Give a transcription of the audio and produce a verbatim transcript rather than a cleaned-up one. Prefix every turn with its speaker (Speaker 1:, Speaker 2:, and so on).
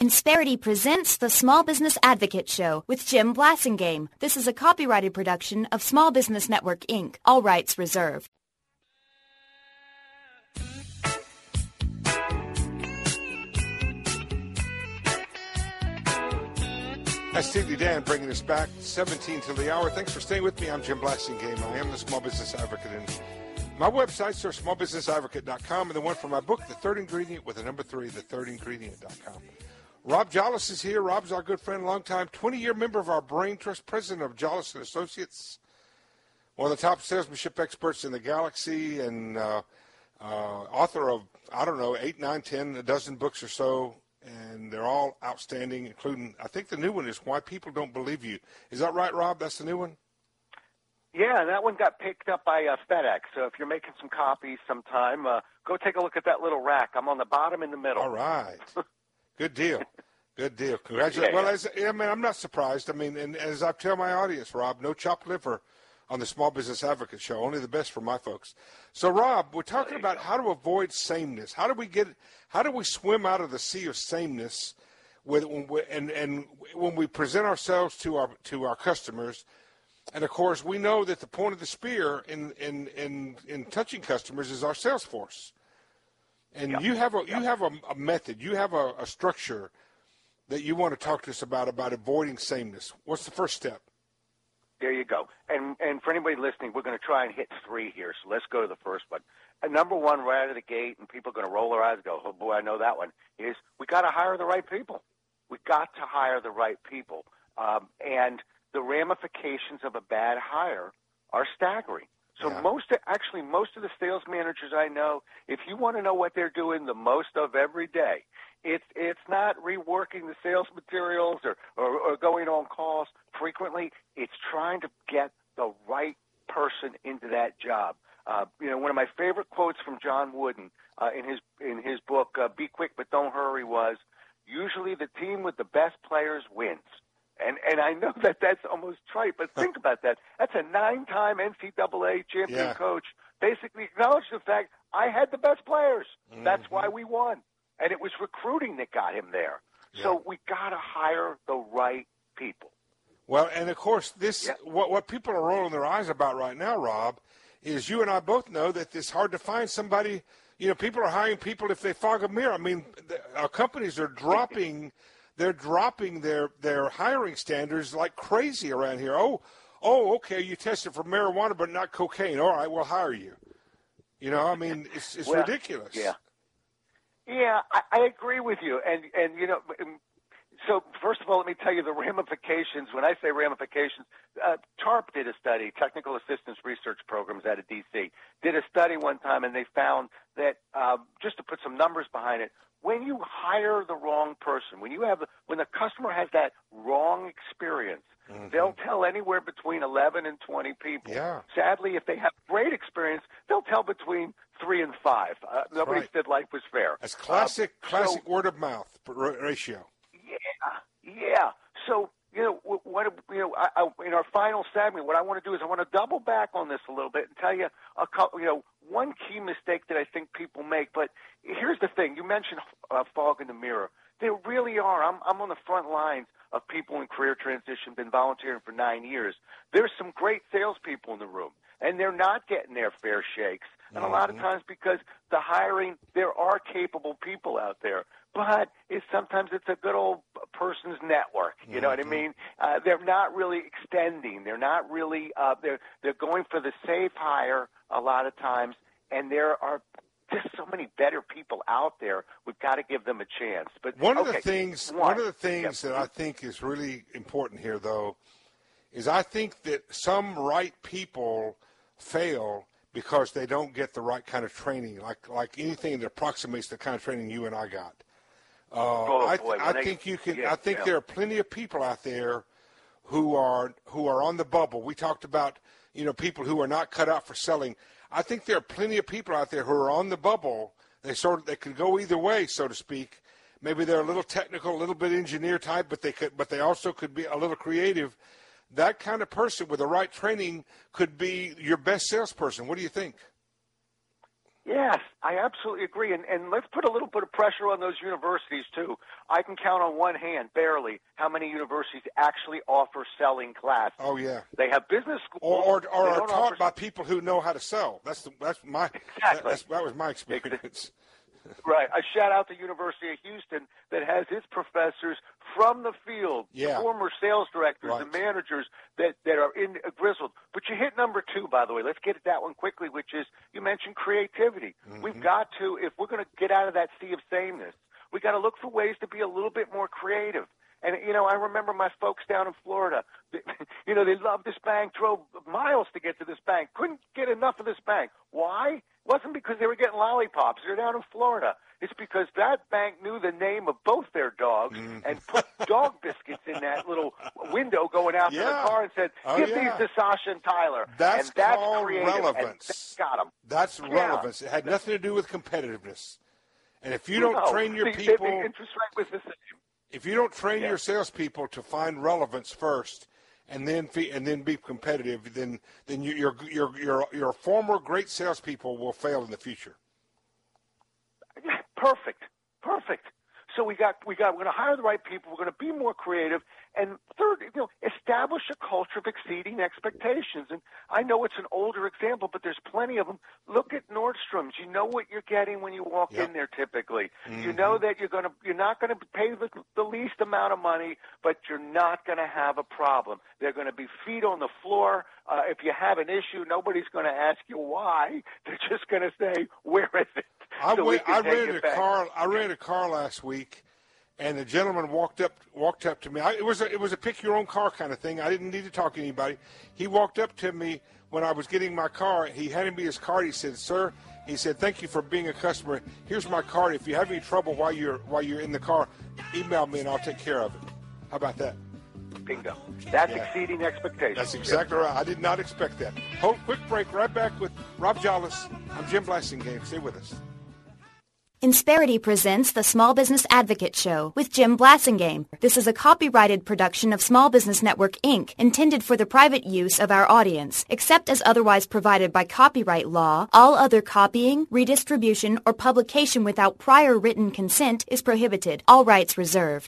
Speaker 1: Insperity presents the Small Business Advocate Show with Jim Blasingame. This is a copyrighted production of Small Business Network, Incorporated. All rights reserved.
Speaker 2: That's Steely Dan bringing us back, seventeen till the hour. Thanks for staying with me. I'm Jim Blasingame. I am the Small Business Advocate. And my website, sir, small business advocate dot com, and the one for my book, The Third Ingredient, with the number three, the third ingredient dot com. Rob Jolles is here. Rob's our good friend, longtime twenty-year member of our Brain Trust, president of Jolles and Associates, one of the top salesmanship experts in the galaxy, and uh, uh, author of, I don't know, eight, nine, ten, a dozen books or so. And they're all outstanding, including, I think the new one is Why People Don't Believe You. Is that right, Rob? That's the new one?
Speaker 3: Yeah, that one got picked up by uh, FedEx. So if you're making some copies sometime, uh, go take a look at that little rack. I'm on the bottom in the middle.
Speaker 2: All right. Good deal. Good deal. Congratulations.
Speaker 3: Yeah,
Speaker 2: well,
Speaker 3: yeah.
Speaker 2: as, I mean, I'm not surprised. I mean, and as I tell my audience, Rob, no chopped liver on the Small Business Advocate Show, only the best for my folks. So, Rob, we're talking about how to avoid sameness. How do we get? How do we swim out of the sea of sameness? With when we, and and when we present ourselves to our to our customers, and of course, we know that the point of the spear in in in, in touching customers is our sales force. And
Speaker 3: yep.
Speaker 2: you have a
Speaker 3: yep.
Speaker 2: you have a, a method, you have a, a structure that you want to talk to us about about avoiding sameness. What's the first step?
Speaker 3: There you go. And and for anybody listening, we're going to try and hit three here. So let's go to the first one. And number one, right out of the gate, and people are going to roll their eyes and go, oh, boy, I know that one, is we got to hire the right people. We got to hire the right people. Um, and the ramifications of a bad hire are staggering. So
Speaker 2: yeah.
Speaker 3: most, actually, most of the sales managers I know, if you want to know what they're doing the most of every day, it's it's not reworking the sales materials or, or, or going on calls frequently. It's trying to get the right person into that job. Uh, you know, one of my favorite quotes from John Wooden uh, in his in his book, uh, Be Quick But Don't Hurry, was, usually the team with the best players wins. And and I know that that's almost trite, but think about that. That's a nine-time N C double A champion
Speaker 2: yeah.
Speaker 3: coach basically acknowledged the fact, I had the best players.
Speaker 2: Mm-hmm.
Speaker 3: That's why we won. And it was recruiting that got him there.
Speaker 2: Yeah.
Speaker 3: So we got to hire the right people.
Speaker 2: Well, and of course, this
Speaker 3: yeah.
Speaker 2: what what people are rolling their eyes about right now, Rob, is you and I both know that it's hard to find somebody. You know, people are hiring people if they fog a mirror. I mean, the, our companies are dropping, they're dropping their, their hiring standards like crazy around here. Oh, oh, okay, you tested for marijuana but not cocaine. All right, we'll hire you. You know, I mean, it's it's
Speaker 3: well,
Speaker 2: ridiculous.
Speaker 3: Yeah, yeah, I, I agree with you, and and you know. So first of all, let me tell you the ramifications. When I say ramifications, uh, TARP did a study, Technical Assistance Research Programs out of D C, did a study one time, and they found that, uh, just to put some numbers behind it, when you hire the wrong person, when you have, when the customer has that wrong experience, mm-hmm. they'll tell anywhere between eleven and twenty people.
Speaker 2: Yeah.
Speaker 3: Sadly, if they have great experience, they'll tell between three and five. Uh, nobody
Speaker 2: right.
Speaker 3: said life was fair.
Speaker 2: That's classic,
Speaker 3: uh,
Speaker 2: classic
Speaker 3: so,
Speaker 2: word of mouth ratio.
Speaker 3: Yeah, yeah. So, you know, what, you know, I, I, in our final segment, what I want to do is I want to double back on this a little bit and tell you a couple, you know, one key mistake that I think people make. But here's the thing: you mentioned uh, fog in the mirror. There really are. I'm, I'm on the front lines of people in career transition. Been volunteering for nine years. There's some great salespeople in the room, and they're not getting their fair shakes. And mm-hmm. a lot of times, because the hiring, there are capable people out there. But it's sometimes it's a good old person's network. You mm-hmm. know what I mean? Uh, they're not really extending. They're not really. Uh, they're they're going for the safe hire a lot of times, and there are just so many better people out there. We've got to give them a chance. But
Speaker 2: one of
Speaker 3: okay,
Speaker 2: the things,
Speaker 3: one,
Speaker 2: one of the things
Speaker 3: yep.
Speaker 2: that I think is really important here, though, is I think that some right people fail because they don't get the right kind of training, like like anything that approximates the kind of training you and I got. Uh,
Speaker 3: oh,
Speaker 2: I, th-
Speaker 3: boy,
Speaker 2: I
Speaker 3: they,
Speaker 2: think you can.
Speaker 3: yeah,
Speaker 2: I think
Speaker 3: yeah.
Speaker 2: there are plenty of people out there who are who are on the bubble. We talked about you know people who are not cut out for selling. I think there are plenty of people out there who are on the bubble. They sort of they could go either way, so to speak. Maybe they're a little technical, a little bit engineer type, but they could, but they also could be a little creative. That kind of person with the right training could be your best salesperson. What do you think?
Speaker 3: Yes, I absolutely agree. And, and let's put a little bit of pressure on those universities, too. I can count on one hand, barely, how many universities actually offer selling classes.
Speaker 2: Oh, yeah.
Speaker 3: They have business schools.
Speaker 2: Or, or, or are taught
Speaker 3: offer...
Speaker 2: by people who know how to sell. That's the, that's my
Speaker 3: exactly.
Speaker 2: that's, that was my experience.
Speaker 3: Right. A shout out to University of Houston that has its professors from the field,
Speaker 2: yeah.
Speaker 3: former sales directors
Speaker 2: right.
Speaker 3: and managers that, that are in uh, grizzled. But you hit number two, by the way. Let's get at that one quickly, which is you mentioned creativity. Mm-hmm. We've got to, if we're going to get out of that sea of sameness, we got to look for ways to be a little bit more creative. And, you know, I remember my folks down in Florida, you know, they loved this bank, drove miles to get to this bank, couldn't get enough of this bank. Why? It wasn't because they were getting lollipops. They're down in Florida. It's because that bank knew the name of both their dogs mm. and put dog biscuits in that little window going out
Speaker 2: yeah.
Speaker 3: to the car and said, give oh, yeah. these to Sasha and Tyler.
Speaker 2: That's,
Speaker 3: and that's
Speaker 2: called
Speaker 3: creative.
Speaker 2: relevance.
Speaker 3: And got them.
Speaker 2: That's
Speaker 3: yeah.
Speaker 2: relevance. It had nothing to do with competitiveness. And if you don't
Speaker 3: no.
Speaker 2: train your
Speaker 3: the,
Speaker 2: people...
Speaker 3: The interest rate was the same.
Speaker 2: If you don't train
Speaker 3: yeah.
Speaker 2: your salespeople to find relevance first, and then and then be competitive, then then you, your your your your former great salespeople will fail in the future.
Speaker 3: Perfect, perfect. So we got we got we're going to hire the right people. We're going to be more creative, and third, you know, establish a culture of exceeding expectations. And I know it's an older example, but there's plenty of them. Look at Nordstrom's. You know what you're getting when you walk
Speaker 2: yep.
Speaker 3: in there. Typically,
Speaker 2: mm-hmm.
Speaker 3: you know that you're going to you're not going to pay the, the least amount of money, but you're not going to have a problem. They're going to be feet on the floor. Uh, if you have an issue, nobody's going to ask you why. They're just going to say, "Where is it?"
Speaker 2: I,
Speaker 3: so
Speaker 2: went, I rented a
Speaker 3: back.
Speaker 2: car. I rented a car last week, and the gentleman walked up walked up to me. I, it was a, it was a pick your own car kind of thing. I didn't need to talk to anybody. He walked up to me when I was getting my car. He handed me his card. He said, "Sir," he said, "thank you for being a customer. Here's my card. If you have any trouble while you're while you're in the car, email me and I'll take care of it." How about that?
Speaker 3: Bingo. That's
Speaker 2: yeah.
Speaker 3: exceeding expectations.
Speaker 2: That's exactly right. I did not expect that. Hold quick break. Right back with Rob Jolles. I'm Jim Blasingame. Stay with us.
Speaker 1: Insperity presents the Small Business Advocate Show with Jim Blasingame. This is a copyrighted production of Small Business Network, Incorporated, intended for the private use of our audience. Except as otherwise provided by copyright law, all other copying, redistribution, or publication without prior written consent is prohibited. All rights reserved.